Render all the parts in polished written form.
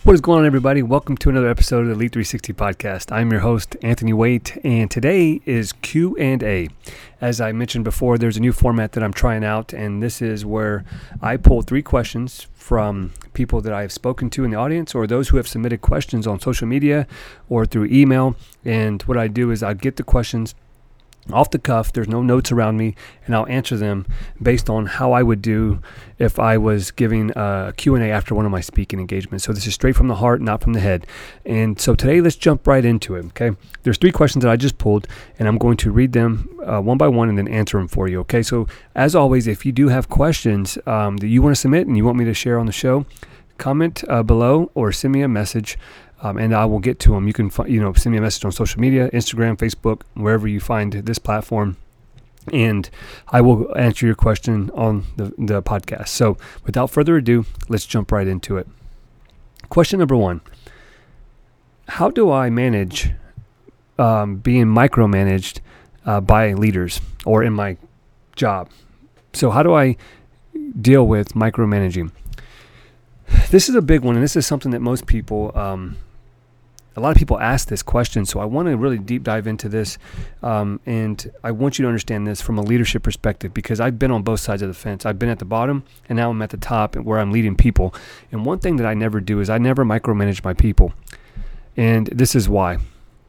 What is going on, everybody? Welcome to another episode of the Elite 360 podcast. I'm your host, Anthony Waite, and today is Q&A. As I mentioned before, there's a new format that I'm trying out, and this is where I pull 3 questions from people that I've spoken to in the audience or those who have submitted questions on social media or through email. And what I do is I get the questions off the cuff. There's no notes around me, and I'll answer them based on how I would do if I was giving a Q&A after one of my speaking engagements. So this is straight from the heart, not from the head. And so today, let's jump right into it, okay? There's 3 questions that I just pulled, and I'm going to read them one by one and then answer them for you, okay? So as always, if you do have questions that you want to submit and you want me to share on the show, comment below or send me a message. And I will get to them. You can send me a message on social media, Instagram, Facebook, wherever you find this platform, and I will answer your question on the podcast. So without further ado, let's jump right into it. Question number 1. How do I manage being micromanaged by leaders or in my job? So how do I deal with micromanaging? This is a big one, and this is something that most people, a lot of people ask this question, so I want to really deep dive into this, and I want you to understand this from a leadership perspective, because I've been on both sides of the fence. I've been at the bottom, and now I'm at the top where I'm leading people, and one thing that I never do is I never micromanage my people, and this is why.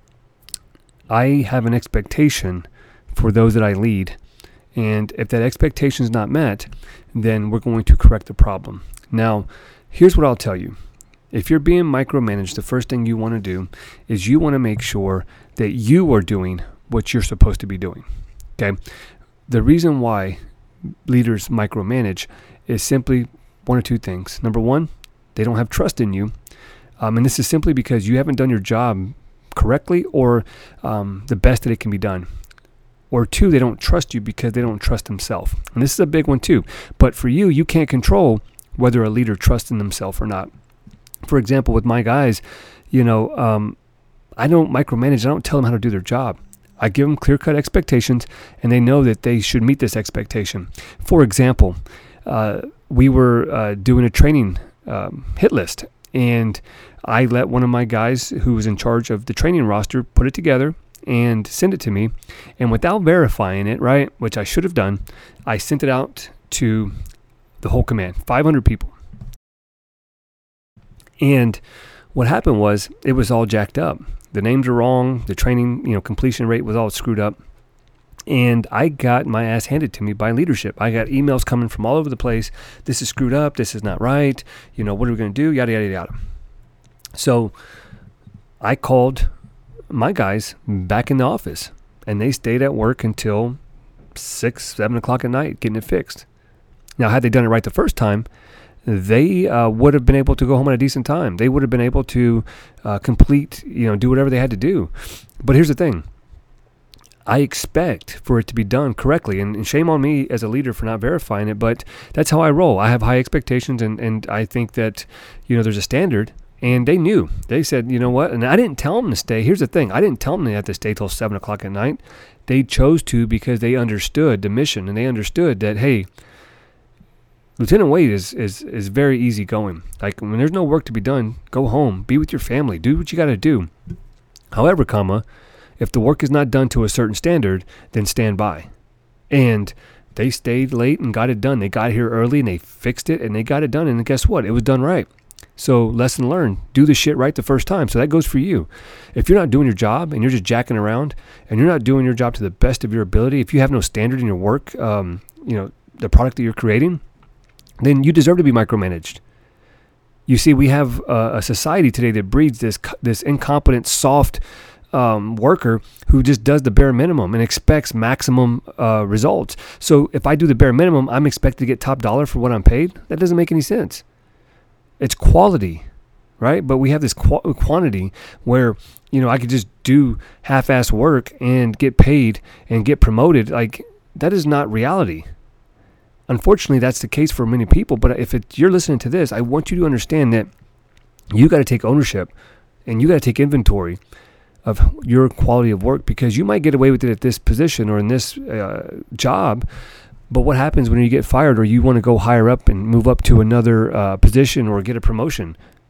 I have an expectation for those that I lead, and if that expectation is not met, then we're going to correct the problem. Now, here's what I'll tell you. If you're being micromanaged, the first thing you want to do is you want to make sure that you are doing what you're supposed to be doing. Okay? The reason why leaders micromanage is simply one or 2 things. Number 1, they don't have trust in you. And this is simply because you haven't done your job correctly or the best that it can be done. Or 2, they don't trust you because they don't trust themselves. And this is a big one too. But for you, you can't control whether a leader trusts in themselves or not. For example, with my guys, I don't micromanage. I don't tell them how to do their job. I give them clear-cut expectations, and they know that they should meet this expectation. For example, we were doing a training hit list, and I let one of my guys who was in charge of the training roster put it together and send it to me. And without verifying it, right, which I should have done, I sent it out to the whole command, 500 people. And what happened was it was all jacked up. The names were wrong. The training, completion rate was all screwed up. And I got my ass handed to me by leadership. I got emails coming from all over the place. This is screwed up. This is not right. What are we going to do? Yada, yada, yada. So I called my guys back in the office, and they stayed at work until 6, 7 o'clock at night getting it fixed. Now, had they done it right the first time, they would have been able to go home at a decent time. They would have been able to complete, do whatever they had to do. But here's the thing. I expect for it to be done correctly. And shame on me as a leader for not verifying it, but that's how I roll. I have high expectations, and I think that, there's a standard. And they knew. They said, you know what? And I didn't tell them to stay. Here's the thing. I didn't tell them they had to stay till 7 o'clock at night. They chose to because they understood the mission, and they understood that, hey, Lieutenant Wade is very easygoing. Like, when there's no work to be done, go home, be with your family, do what you got to do. However, if the work is not done to a certain standard, then stand by. And they stayed late and got it done. They got here early and they fixed it and they got it done. And guess what? It was done right. So lesson learned, do the shit right the first time. So that goes for you. If you're not doing your job and you're just jacking around and you're not doing your job to the best of your ability, if you have no standard in your work, the product that you're creating, then you deserve to be micromanaged. You see, we have a society today that breeds this incompetent, soft worker who just does the bare minimum and expects maximum results. So if I do the bare minimum, I'm expected to get top dollar for what I'm paid. That doesn't make any sense. It's quality, right? But we have this quantity where, I could just do half-ass work and get paid and get promoted. Like, that is not reality. Unfortunately, that's the case for many people. But if you're listening to this, I want you to understand that you got to take ownership and you got to take inventory of your quality of work, because you might get away with it at this position or in this job. But what happens when you get fired or you want to go higher up and move up to another position or get a promotion?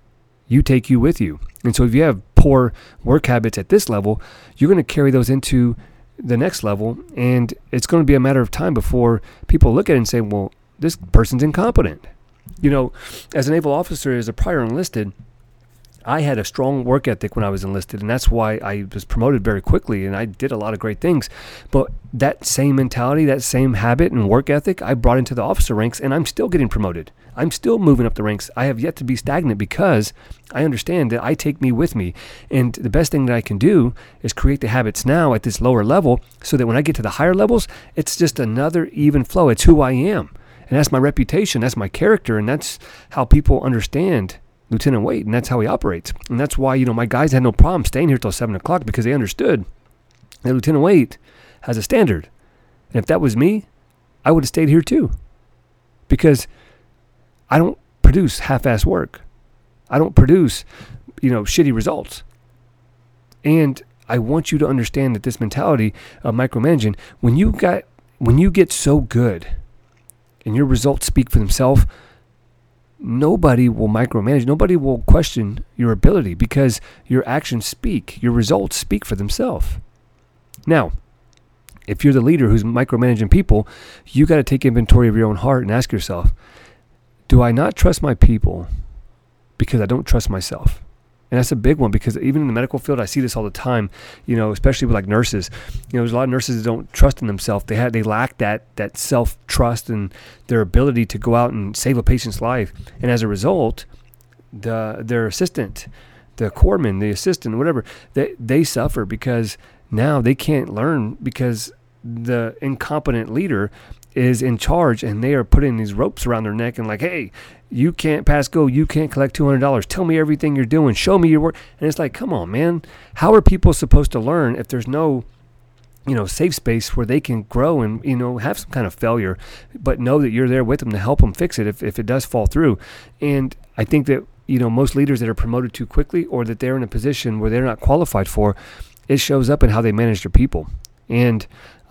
you take you with you. And so if you have poor work habits at this level, you're going to carry those into the next level, and it's going to be a matter of time before people look at it and say, well, this person's incompetent. As a naval officer, as a prior enlisted, I had a strong work ethic when I was enlisted, and that's why I was promoted very quickly, and I did a lot of great things. But that same mentality, that same habit and work ethic, I brought into the officer ranks, and I'm still getting promoted. I'm still moving up the ranks. I have yet to be stagnant because I understand that I take me with me. And the best thing that I can do is create the habits now at this lower level so that when I get to the higher levels, it's just another even flow. It's who I am. And that's my reputation. That's my character. And that's how people understand Lieutenant Waite, and that's how he operates. And that's why, my guys had no problem staying here till 7 o'clock because they understood that Lieutenant Waite has a standard. And if that was me, I would have stayed here too. Because I don't produce half-ass work. I don't produce, shitty results. And I want you to understand that this mentality of micromanaging, when you get so good and your results speak for themselves, nobody will micromanage. Nobody will question your ability because your actions speak. Your results speak for themselves. Now, if you're the leader who's micromanaging people, you got to take inventory of your own heart and ask yourself, do I not trust my people because I don't trust myself? And that's a big one because even in the medical field, I see this all the time, especially with like nurses. There's a lot of nurses that don't trust in themselves. They lack that self-trust and their ability to go out and save a patient's life. And as a result, their assistant, the corpsman, the assistant, whatever, they suffer because now they can't learn because the incompetent leader is in charge and they are putting these ropes around their neck and like, hey, you can't pass go, you can't collect $200, tell me everything you're doing, show me your work. And it's like, come on, man, how are people supposed to learn if there's no safe space where they can grow and have some kind of failure, but know that you're there with them to help them fix it if it does fall through. And I think that most leaders that are promoted too quickly or that they're in a position where they're not qualified for, it shows up in how they manage their people. And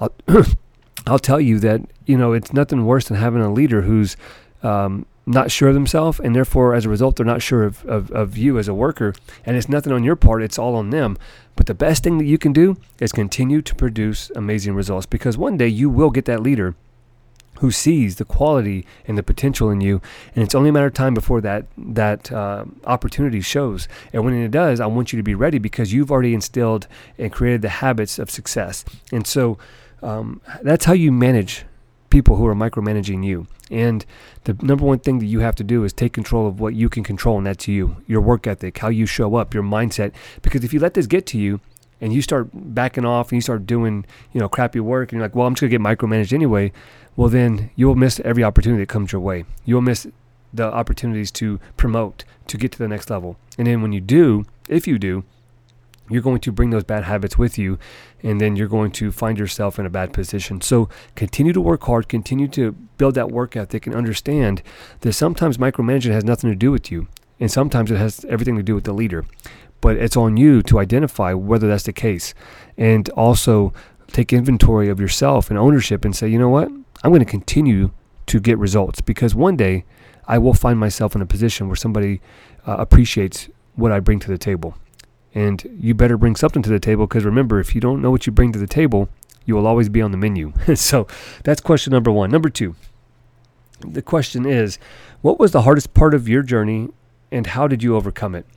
I'll tell you that, it's nothing worse than having a leader who's not sure of themselves, and therefore, as a result, they're not sure of you as a worker. And it's nothing on your part, it's all on them. But the best thing that you can do is continue to produce amazing results, because one day you will get that leader who sees the quality and the potential in you, and it's only a matter of time before that opportunity shows. And when it does, I want you to be ready because you've already instilled and created the habits of success. And so that's how you manage people who are micromanaging you. And the number one thing that you have to do is take control of what you can control, and that's you, your work ethic, how you show up, your mindset. Because if you let this get to you and you start backing off and you start doing, crappy work, and you're like, well, I'm just going to get micromanaged anyway, well, then you'll miss every opportunity that comes your way. You'll miss the opportunities to promote, to get to the next level. And then when you do, if you do, you're going to bring those bad habits with you, and then you're going to find yourself in a bad position. So continue to work hard, continue to build that work ethic, and understand that sometimes micromanaging has nothing to do with you, and sometimes it has everything to do with the leader. But it's on you to identify whether that's the case, and also take inventory of yourself and ownership and say, you know what, I'm going to continue to get results, because one day I will find myself in a position where somebody appreciates what I bring to the table. And you better bring something to the table, because remember, if you don't know what you bring to the table, you will always be on the menu. So that's question number one. Number two, the question is, what was the hardest part of your journey and how did you overcome it?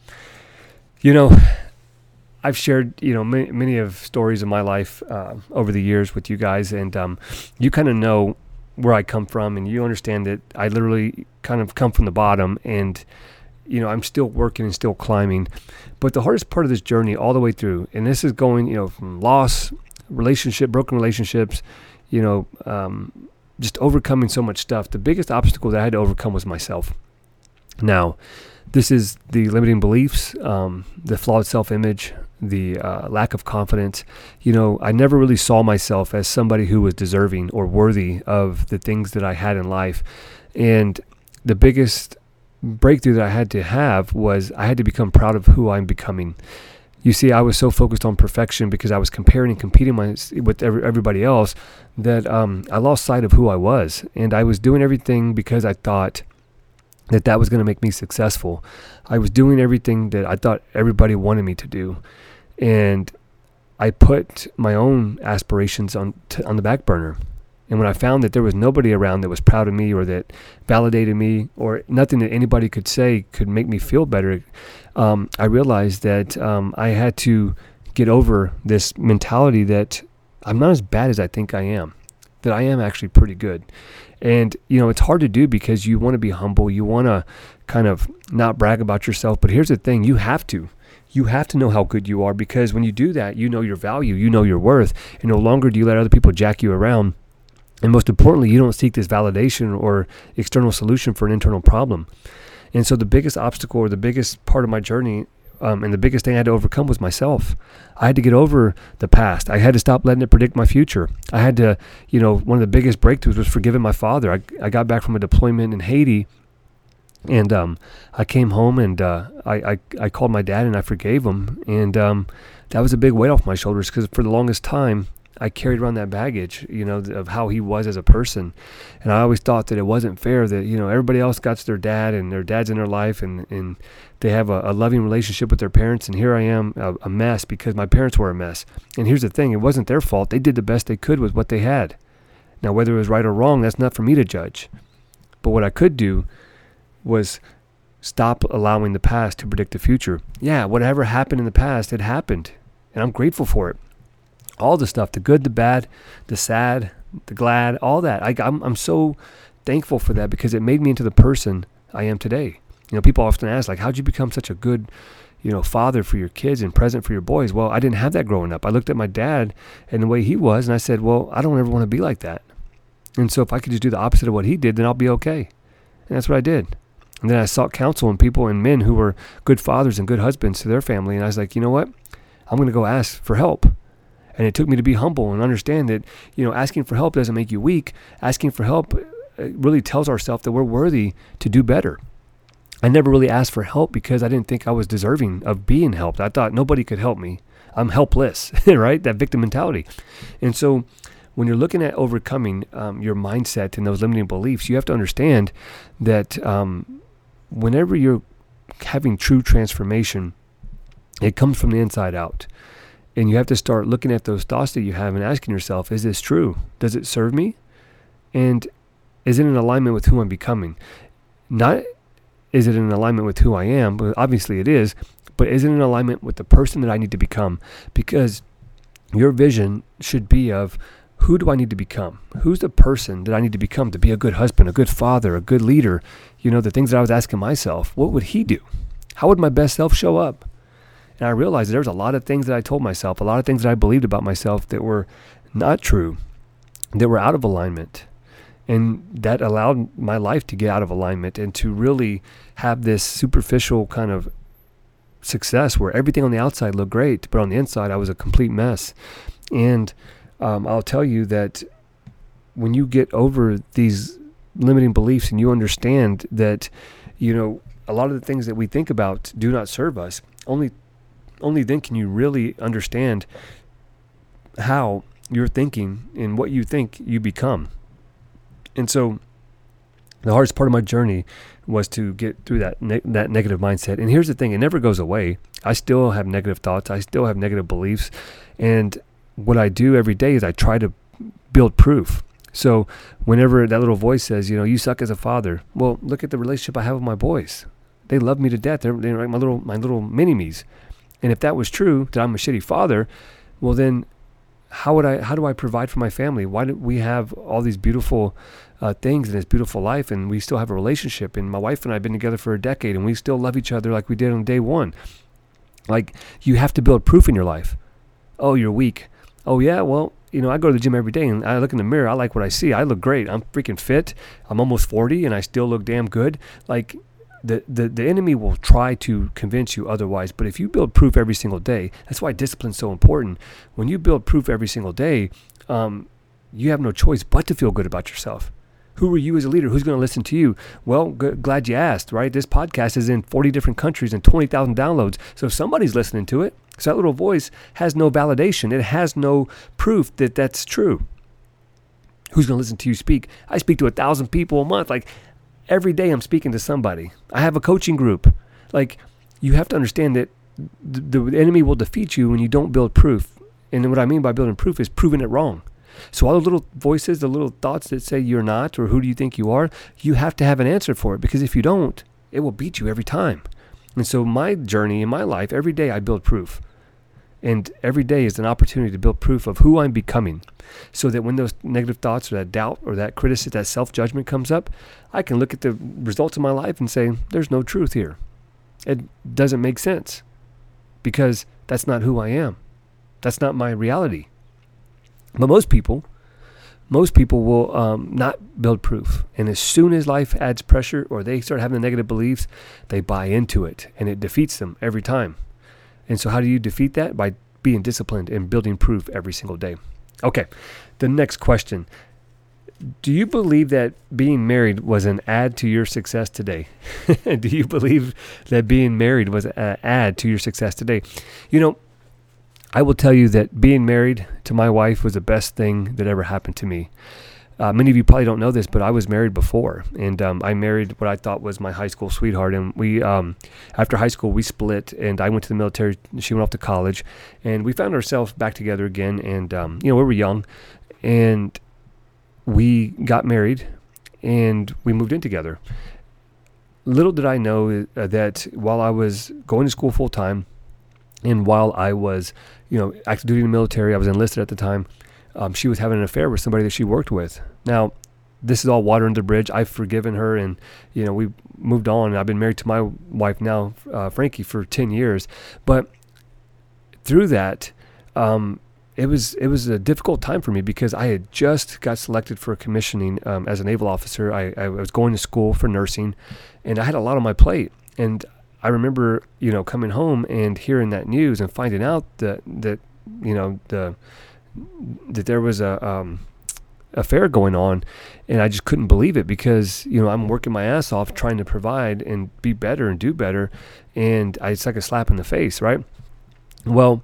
I've shared, many of stories of my life over the years with you guys, and you kind of know where I come from, and you understand that I literally kind of come from the bottom, and I'm still working and still climbing. But the hardest part of this journey all the way through, and this is going, from loss, broken relationships, just overcoming so much stuff. The biggest obstacle that I had to overcome was myself. Now, this is the limiting beliefs, the flawed self-image, the lack of confidence. I never really saw myself as somebody who was deserving or worthy of the things that I had in life. And the biggest breakthrough that I had to have was I had to become proud of who I'm becoming. You see, I was so focused on perfection because I was comparing and competing with everybody else that I lost sight of who I was. And I was doing everything because I thought that was going to make me successful. I was doing everything that I thought everybody wanted me to do. And I put my own aspirations on the back burner. And when I found that there was nobody around that was proud of me or that validated me or nothing that anybody could say could make me feel better, I realized that I had to get over this mentality that I'm not as bad as I think I am, that I am actually pretty good. And, it's hard to do because you want to be humble. You want to kind of not brag about yourself. But here's the thing, you have to. You have to know how good you are, because when you do that, you know your value, you know your worth, and no longer do you let other people jack you around. And most importantly, you don't seek this validation or external solution for an internal problem. And so the biggest obstacle or the biggest part of my journey and the biggest thing I had to overcome was myself. I had to get over the past. I had to stop letting it predict my future. I had to, one of the biggest breakthroughs was forgiving my father. I got back from a deployment in Haiti, and I came home and I called my dad and I forgave him. And that was a big weight off my shoulders, because for the longest time, I carried around that baggage, of how he was as a person. And I always thought that it wasn't fair that, everybody else got their dad and their dad's in their life and they have a loving relationship with their parents. And here I am, a mess, because my parents were a mess. And here's the thing, it wasn't their fault. They did the best they could with what they had. Now, whether it was right or wrong, that's not for me to judge. But what I could do was stop allowing the past to predict the future. Yeah, whatever happened in the past, it happened. And I'm grateful for it. All the stuff, the good, the bad, the sad, the glad, all that. I'm so thankful for that, because it made me into the person I am today. People often ask, like, how'd you become such a good, father for your kids and present for your boys? Well, I didn't have that growing up. I looked at my dad and the way he was, and I said, well, I don't ever want to be like that. And so if I could just do the opposite of what he did, then I'll be okay. And that's what I did. And then I sought counsel in people and men who were good fathers and good husbands to their family. And I was like, you know what? I'm going to go ask for help. And it took me to be humble and understand that, asking for help doesn't make you weak. Asking for help really tells ourselves that we're worthy to do better. I never really asked for help because I didn't think I was deserving of being helped. I thought nobody could help me. I'm helpless, right? That victim mentality. And so when you're looking at overcoming your mindset and those limiting beliefs, you have to understand that whenever you're having true transformation, it comes from the inside out. And you have to start looking at those thoughts that you have and asking yourself, is this true? Does it serve me? And is it in alignment with who I'm becoming? Not is it in alignment with who I am? But obviously it is. But is it in alignment with the person that I need to become? Because your vision should be of, who do I need to become? Who's the person that I need to become to be a good husband, a good father, a good leader? The things that I was asking myself, what would he do? How would my best self show up? And I realized that there was a lot of things that I told myself, a lot of things that I believed about myself that were not true, that were out of alignment. And that allowed my life to get out of alignment and to really have this superficial kind of success where everything on the outside looked great, but on the inside I was a complete mess. And I'll tell you that when you get over these limiting beliefs and you understand that, a lot of the things that we think about do not serve us, only then can you really understand how you're thinking and what you think you become. And so the hardest part of my journey was to get through that negative mindset. And here's the thing, it never goes away. I still have negative thoughts. I still have negative beliefs. And what I do every day is I try to build proof. So whenever that little voice says, you suck as a father, well, look at the relationship I have with my boys. They love me to death. They're like my little mini-me's. And if that was true, that I'm a shitty father, well then how do I provide for my family? Why do we have all these beautiful things in this beautiful life, and we still have a relationship, and my wife and I have been together for a decade, and we still love each other like we did on day one? Like, you have to build proof in your life. Oh, you're weak. Oh yeah, well, I go to the gym every day and I look in the mirror. I like what I see. I look great. I'm freaking fit. I'm almost 40 and I still look damn good. Like, the enemy will try to convince you otherwise. But if you build proof every single day, that's why discipline's so important. When you build proof every single day, you have no choice but to feel good about yourself. Who are you as a leader? Who's going to listen to you? Well, glad you asked, right? This podcast is in 40 different countries and 20,000 downloads. So somebody's listening to it. So that little voice has no validation. It has no proof that that's true. Who's going to listen to you speak? I speak to 1,000 people a month. Like, every day I'm speaking to somebody. I have a coaching group. Like, you have to understand that the enemy will defeat you when you don't build proof. And what I mean by building proof is proving it wrong. So all the little voices, the little thoughts that say you're not, or who do you think you are, you have to have an answer for it, because if you don't, it will beat you every time. And so my journey in my life, every day I build proof. And every day is an opportunity to build proof of who I'm becoming, so that when those negative thoughts or that doubt or that criticism, that self-judgment comes up, I can look at the results of my life and say, there's no truth here. It doesn't make sense, because that's not who I am. That's not my reality. But most people will not build proof. And as soon as life adds pressure or they start having the negative beliefs, they buy into it, and it defeats them every time. And so how do you defeat that? By being disciplined and building proof every single day. Okay, the next question. Do you believe that being married was an add to your success today? Do you believe that being married was an add to your success today? You know, I will tell you that being married to my wife was the best thing that ever happened to me. Many of you probably don't know this, but I was married before, and I married what I thought was my high school sweetheart. And we, after high school, we split, and I went to the military. She went off to college, and we found ourselves back together again. And we were young, and we got married, and we moved in together. Little did I know that while I was going to school full time, and while I was, active duty in the military, I was enlisted at the time, she was having an affair with somebody that she worked with. Now, this is all water under the bridge. I've forgiven her, and, we moved on. I've been married to my wife now, Frankie, for 10 years. But through that, it was a difficult time for me, because I had just got selected for commissioning as a naval officer. I was going to school for nursing, and I had a lot on my plate. And I remember, coming home and hearing that news and finding out that there was a affair going on, and I just couldn't believe it, because I'm working my ass off trying to provide and be better and do better, and it's like a slap in the face, right? Well,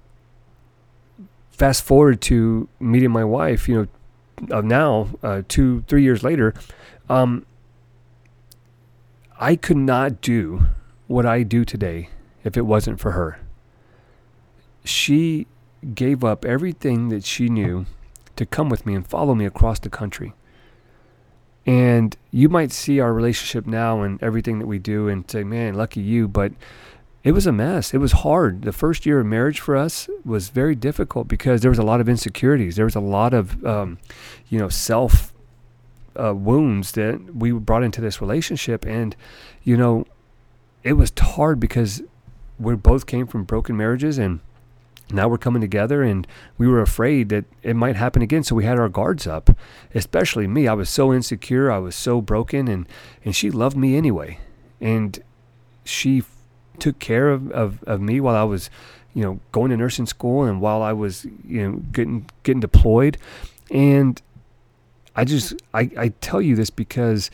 fast forward to meeting my wife, now 2-3 years later, I could not do what I do today if it wasn't for her. She gave up everything that she knew to come with me and follow me across the country. And you might see our relationship now and everything that we do and say, man, lucky you, but it was a mess. It was hard. The first year of marriage for us was very difficult, because there was a lot of insecurities. There was a lot of, self wounds that we brought into this relationship. And, it was hard, because we both came from broken marriages, and now we're coming together, and we were afraid that it might happen again. So we had our guards up, especially me. I was so insecure. I was so broken, and she loved me anyway. And she took care of me while I was, going to nursing school, and while I was, getting deployed. And I tell you this because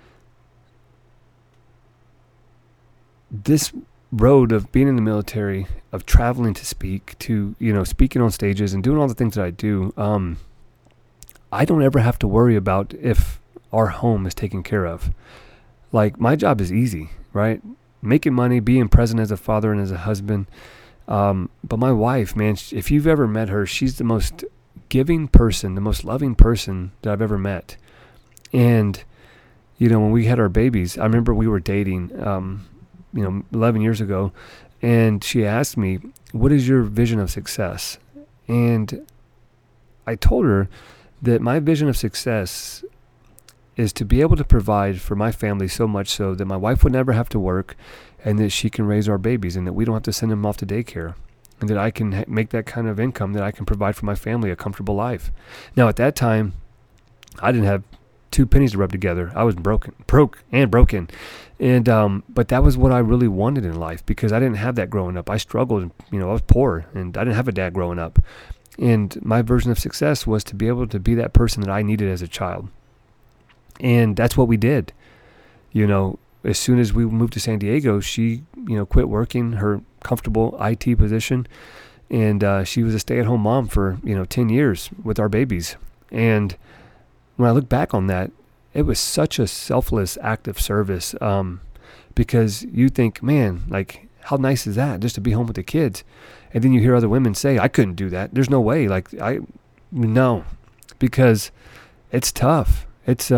this road of being in the military, of traveling to speak, to, speaking on stages and doing all the things that I do, I don't ever have to worry about if our home is taken care of. Like, my job is easy, right? Making money, being present as a father and as a husband. But my wife, man, if you've ever met her, she's the most giving person, the most loving person that I've ever met. And, when we had our babies, I remember we were dating, 11 years ago, and she asked me, what is your vision of success? And I told her that my vision of success is to be able to provide for my family, so much so that my wife would never have to work, and that she can raise our babies, and that we don't have to send them off to daycare, and that I can make that kind of income that I can provide for my family a comfortable life. Now, at that time, I didn't have 2 pennies to rub together. I was broke. And, but that was what I really wanted in life, because I didn't have that growing up. I struggled, I was poor, and I didn't have a dad growing up. And my version of success was to be able to be that person that I needed as a child. And that's what we did. As soon as we moved to San Diego, she, quit working her comfortable IT position, and she was a stay-at-home mom for, 10 years with our babies. And when I look back on that, it was such a selfless act of service, because you think, man, like, how nice is that just to be home with the kids? And then you hear other women say, I couldn't do that. There's no way. Like, no, because it's tough. It's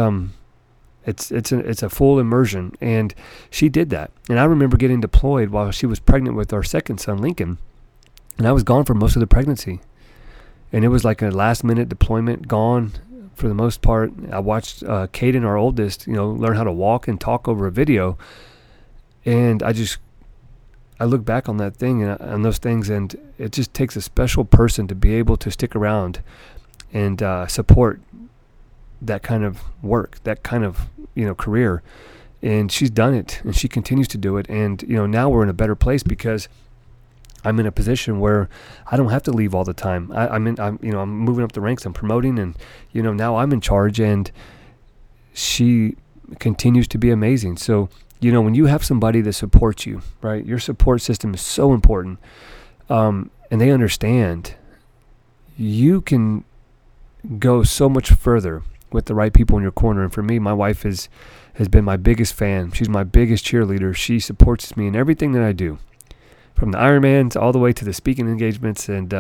a full immersion, and she did that. And I remember getting deployed while she was pregnant with our second son, Lincoln, and I was gone for most of the pregnancy. And it was like a last minute deployment, gone for the most part. I watched Caden, our oldest, learn how to walk and talk over a video. And I look back on that thing and on those things, and it just takes a special person to be able to stick around and support that kind of work, that kind of, career. And she's done it, and she continues to do it. And, now we're in a better place because I'm in a position where I don't have to leave all the time. I'm moving up the ranks. I'm promoting, and, now I'm in charge, and she continues to be amazing. So, when you have somebody that supports you, right, your support system is so important, and they understand, you can go so much further with the right people in your corner. And for me, my wife has been my biggest fan. She's my biggest cheerleader. She supports me in everything that I do, from the Ironmans all the way to the speaking engagements. And,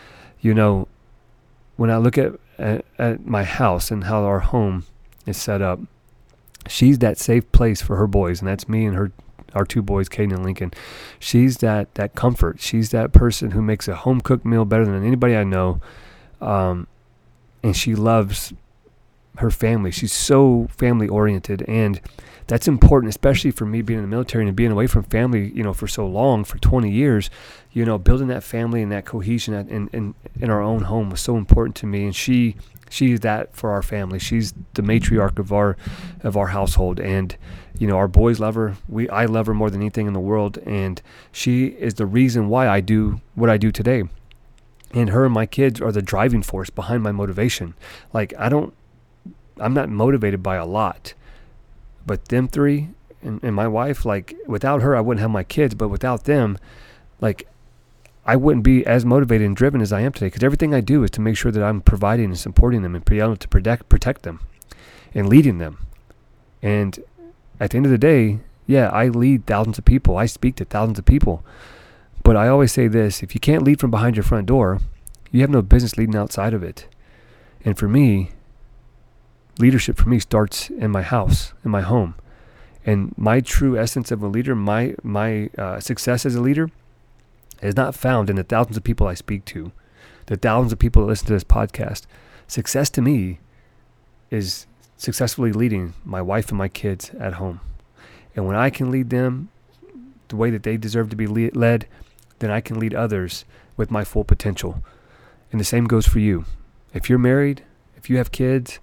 when I look at my house and how our home is set up, she's that safe place for her boys, and that's me and our two boys, Caden and Lincoln. She's that comfort. She's that person who makes a home-cooked meal better than anybody I know, and she loves her family. She's so family-oriented, and that's important, especially for me being in the military and being away from family, for so long, for 20 years. Building that family and that cohesion in our own home was so important to me, and she's that for our family. She's the matriarch of our household, and our boys love her. I love her more than anything in the world, and she is the reason why I do what I do today. And her and my kids are the driving force behind my motivation. Like, I'm not motivated by a lot, but them three and my wife, like, without her, I wouldn't have my kids, but without them, like, I wouldn't be as motivated and driven as I am today, because everything I do is to make sure that I'm providing and supporting them and be able to protect them and leading them. And at the end of the day, yeah, I lead thousands of people. I speak to thousands of people. But I always say this: if you can't lead from behind your front door, you have no business leading outside of it. And for me, leadership for me starts in my house, in my home. And my true essence of a leader, my success as a leader, is not found in the thousands of people I speak to, the thousands of people that listen to this podcast. Success to me is successfully leading my wife and my kids at home. And when I can lead them the way that they deserve to be led, then I can lead others with my full potential. And the same goes for you. If you're married, if you have kids,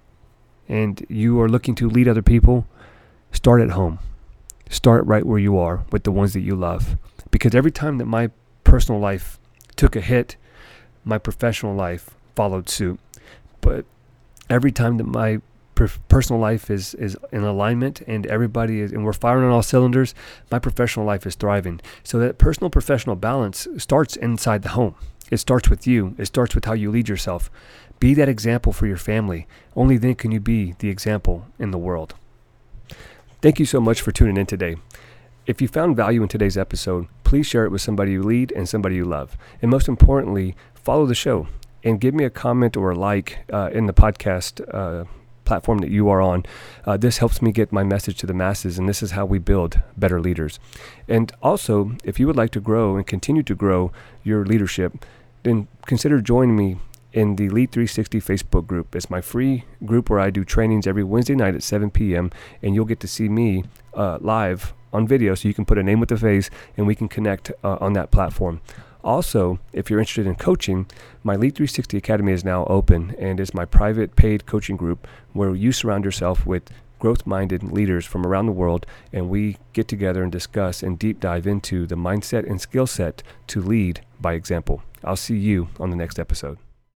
and you are looking to lead other people, start at home. Start right where you are with the ones that you love. Because every time that my personal life took a hit, my professional life followed suit. But every time that my personal life is in alignment and and we're firing on all cylinders, my professional life is thriving. So that personal professional balance starts inside the home. It starts with you. It starts with how you lead yourself. Be that example for your family. Only then can you be the example in the world. Thank you so much for tuning in today. If you found value in today's episode, please share it with somebody you lead and somebody you love. And most importantly, follow the show and give me a comment or a like in the podcast platform that you are on. This helps me get my message to the masses, and this is how we build better leaders. And also, if you would like to grow and continue to grow your leadership, then consider joining me in the Lead 360 Facebook group. It's my free group where I do trainings every Wednesday night at 7 p.m. and you'll get to see me live on video, so you can put a name with a face and we can connect on that platform. Also, if you're interested in coaching, my Lead 360 Academy is now open, and it's my private paid coaching group where you surround yourself with growth-minded leaders from around the world, and we get together and discuss and deep dive into the mindset and skill set to lead by example. I'll see you on the next episode.